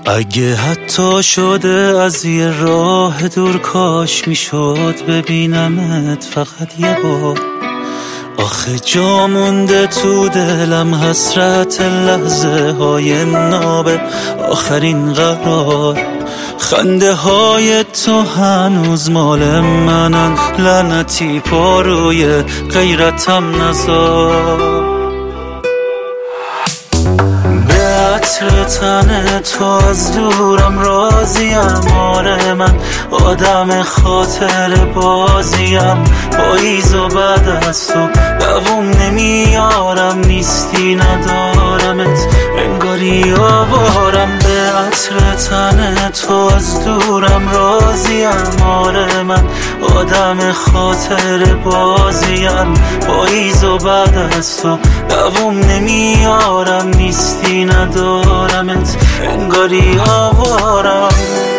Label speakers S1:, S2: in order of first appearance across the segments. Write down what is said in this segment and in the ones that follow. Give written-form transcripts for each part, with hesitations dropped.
S1: اگه حتی شده از یه راه دور کاش میشد ببینمت فقط یه بار. آخه جا مونده تو دلم حسرت لحظه های ناب آخرین قرار. خنده های تو هنوز مال منن، لعنتی پاروی غیرتم نزار. به عطر تن تو از دورم راضیم، آره من آدم خاطر بازیم. پاییز و بعد از تو دووم نمیارم، نیستی ندارمت انگاری آوارم. به عطر تن تو از دورم راضیم، آره من آدم خاطر بازیم. پاییز و بعد از تو دووم نمیارم، نیستی ندارمت انگاری آوارم.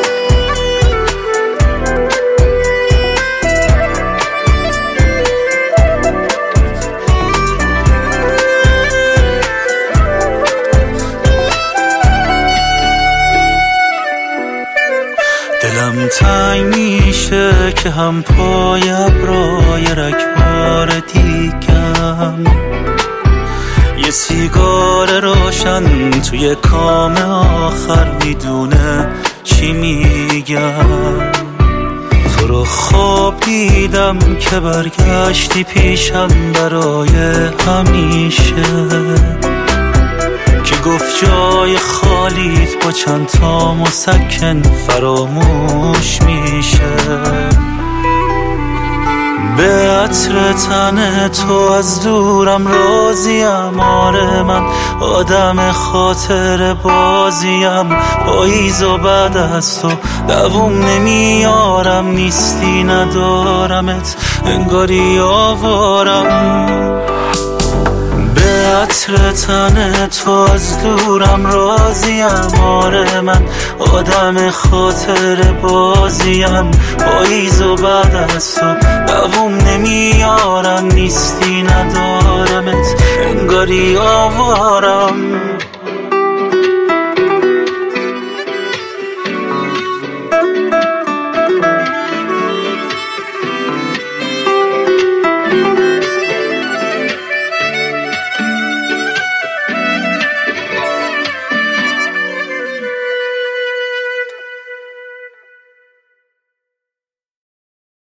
S1: دلم تنگ میشه که هم پای ابرای رگبار دیگم، یه سیگار روشن توی کام آخر میدونه چی میگم. تو رو خواب دیدم که برگشتی پیشم برای همیشه، که گفت جای خالیت با چند تا مسکن فراموش میشه. به عطر تن تو از دورم راضیم، آره من آدم خاطر بازیم. پاییز و بعد از تو دووم نمیارم، نیستی ندارمت انگاری آوارم. به عطر تن تو از دورم راضیم، آره من آدم خاطر بازیم. پاییز و بعد از تو دووم نمیارم، نیستی ندارمت انگاری آوارم.